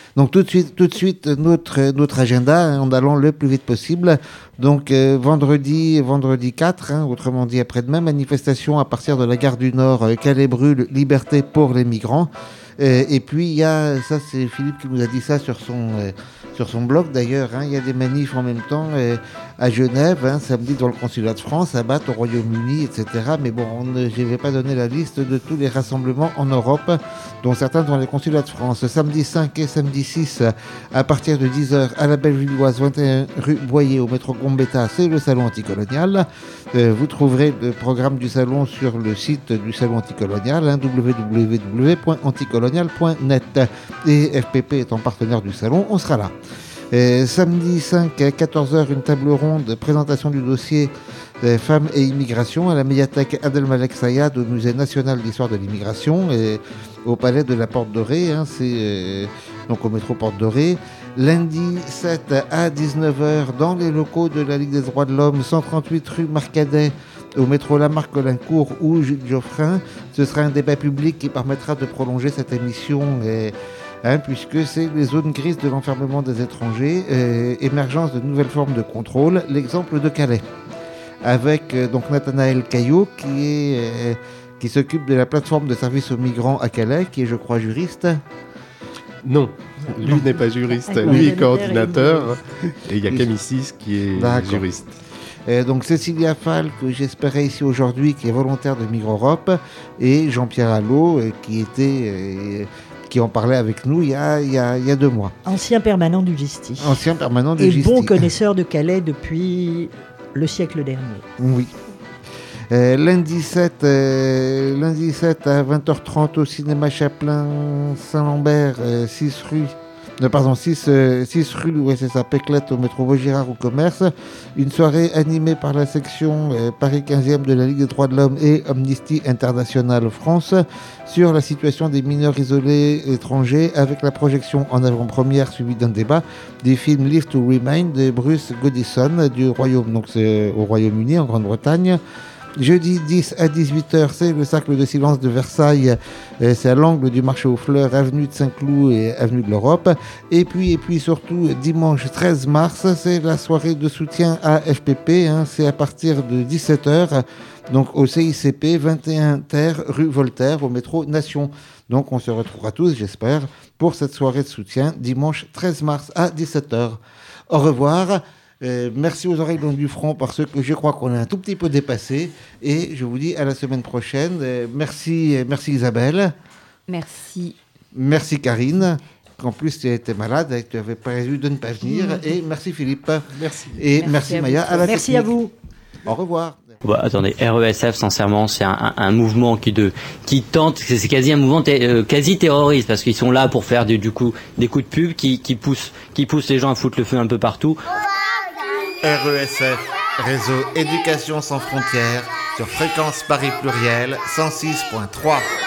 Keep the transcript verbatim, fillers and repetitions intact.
Donc tout de suite, tout de suite notre, notre agenda, hein, en allant le plus vite possible. Donc euh, vendredi, vendredi quatre, hein, autrement dit après-demain, manifestation à partir de la gare du Nord, euh, Calais brûle, liberté pour les migrants. Euh, et puis il y a, ça c'est Philippe qui nous a dit ça sur son, euh, sur son blog d'ailleurs, hein, il y a des manifs en même temps euh, à Genève, hein, samedi dans le consulat de France, à Bath, au Royaume-Uni, et cetera. Mais bon, on ne, je ne vais pas donner la liste de tous les rassemblements en Europe, dont certains dans les consulats de France. Samedi cinq et samedi six, à partir de dix heures, à la Bellevilloise, vingt et un rue Boyer, au métro Gambetta, c'est le salon anticolonial. Euh, vous trouverez le programme du salon sur le site du salon anticolonial, hein, w w w point anticolonial point net. Et F P P étant partenaire du salon, on sera là. Et samedi cinq à quatorze heures, une table ronde, présentation du dossier des femmes et immigration à la médiathèque Abdelmalek Sayad au Musée national d'histoire de l'immigration et au palais de la Porte Dorée, hein, c'est euh, donc au métro Porte Dorée. Lundi sept à dix-neuf heures, dans les locaux de la Ligue des droits de l'homme, cent trente-huit rue Marcadet, au métro Lamarck-Colincourt ou Jules Geoffrin. Ce sera un débat public qui permettra de prolonger cette émission, et, hein, puisque c'est les zones grises de l'enfermement des étrangers, euh, émergence de nouvelles formes de contrôle, l'exemple de Calais. Avec euh, donc Nathanaël Caillot, qui, est, euh, qui s'occupe de la plateforme de services aux migrants à Calais, qui est, je crois, juriste. Non, lui n'est pas juriste, lui est coordinateur, et il y a Camille Sis qui est D'accord. juriste. Euh, donc Cécilia Fall, que j'espérais ici aujourd'hui, qui est volontaire de Migre Europe, et Jean-Pierre Allot, euh, qui était... Euh, qui en parlait avec nous il y a, il y a, il y a deux mois. Ancien permanent du Gisti. Ancien permanent du et Gisti. Et bon connaisseur de Calais depuis le siècle dernier. Oui. Euh, lundi sept, euh, lundi sept à vingt heures trente au cinéma Chaplin Saint-Lambert, euh, six rue... Non, pardon, six, euh, six rue, ouais, c'est ça, Péclette, au métro Vaugirard au commerce. Une soirée animée par la section euh, Paris quinzième de la Ligue des droits de l'homme et Amnesty International France sur la situation des mineurs isolés étrangers, avec la projection en avant-première suivie d'un débat des films Live to Remain de Bruce Godison du Royaume, donc c'est au Royaume-Uni, en Grande-Bretagne. Jeudi dix à dix-huit heures, c'est le cercle de silence de Versailles. Euh, c'est à l'angle du marché aux fleurs, avenue de Saint-Cloud et avenue de l'Europe. Et puis, et puis surtout, dimanche treize mars, c'est la soirée de soutien à F P P. Hein, c'est à partir de dix-sept heures, donc au C I C P vingt et un Terre, rue Voltaire, au métro Nation. Donc on se retrouvera tous, j'espère, pour cette soirée de soutien, dimanche treize mars à dix-sept heures. Au revoir. Euh, merci aux oreilles longues du front, parce que je crois qu'on est un tout petit peu dépassé, et je vous dis à la semaine prochaine. Euh, merci, merci Isabelle. Merci. Merci Karine, qu'en plus tu étais malade et que tu avais prévu de ne pas venir. Mmh. Et merci Philippe. Merci. Et merci, merci Maya. À la merci à vous. Au revoir. Bah, attendez, R E S F, sincèrement, c'est un, un, un mouvement qui, de, qui tente, c'est, c'est quasi un mouvement t- euh, quasi terroriste, parce qu'ils sont là pour faire du, du coup des coups de pub qui, qui poussent, qui poussent les gens à foutre le feu un peu partout. R E S F, Réseau Éducation sans frontières, sur Fréquence Paris Pluriel, cent six point trois.